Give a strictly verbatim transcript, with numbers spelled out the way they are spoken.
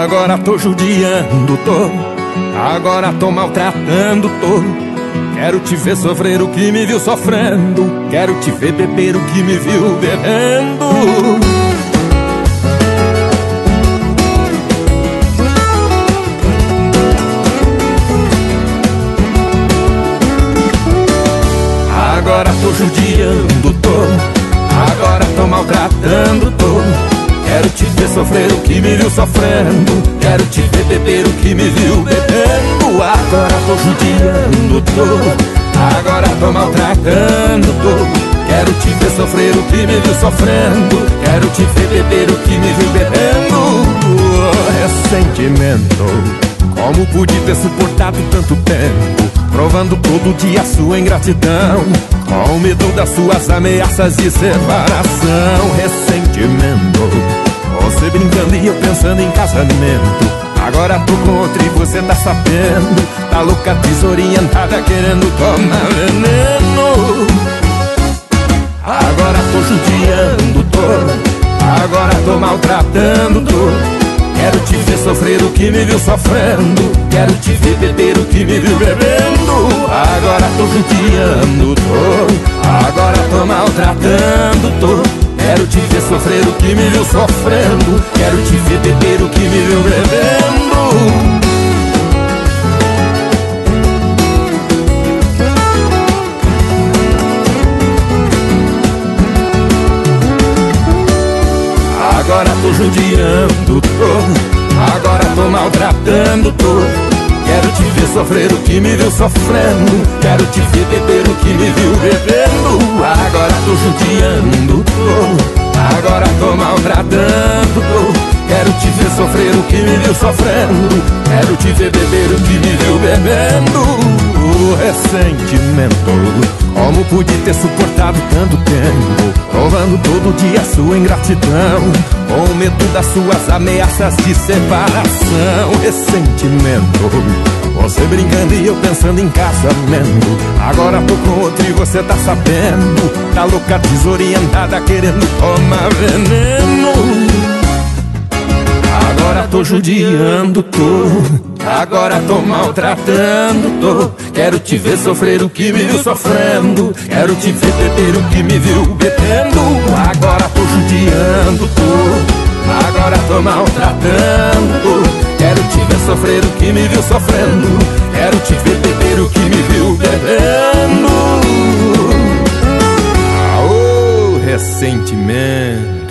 Agora tô judiando, tô. Agora tô maltratando, tô. Quero te ver sofrer o que me viu sofrendo. Quero te ver beber o que me viu bebendo. Agora tô judiando, tô. Agora tô maltratando, tô. Quero te ver sofrer o que me viu sofrendo. Quero te ver beber o que me viu bebendo. Agora tô judiando, tô. Agora tô maltratando, tô. Quero te ver sofrer o que me viu sofrendo. Quero te ver beber o que me viu bebendo. Ressentimento, como pude ter suportado tanto tempo, provando todo dia sua ingratidão, com medo das suas ameaças de separação. Ressentimento, você brincando e eu pensando em casamento. Agora tô contra e você tá sabendo. Tá louca, desorientada, querendo tomar veneno. Agora tô judiando, tô. Agora tô maltratando, tô. Quero te ver sofrer o que me viu sofrendo. Quero te ver beber o que me viu bebendo. Agora tô judiando, tô. Agora tô maltratando, tô. Quero te ver sofrer o que me viu sofrendo. Quero te ver beber o que me viu bebendo. Agora tô judiando, tô. Agora tô maltratando, tô. Quero te ver sofrer o que me viu sofrendo. Quero te ver beber o que me viu bebendo. Agora tô judiando, tô. Agora tô maltratando, tô. Quero te ver sofrer o que me viu sofrendo. Quero te ver beber o que me viu bebendo. O ressentimento, como pude ter suportado tanto tempo, provando todo dia sua ingratidão, com medo das suas ameaças de separação. Ressentimento, você brincando e eu pensando em casamento. Agora tô com outro e você tá sabendo. Tá louca, desorientada, querendo tomar veneno. Agora tô judiando, tô. Agora tô maltratando, tô. Quero te ver sofrer o que me viu sofrendo. Quero te ver beber o que me viu bebendo. Agora tô judiando, tô. Agora tô maltratando, tô. Quero te ver sofrer o que me viu sofrendo. Quero te ver beber o que me viu bebendo. Ah, oh, ressentimento.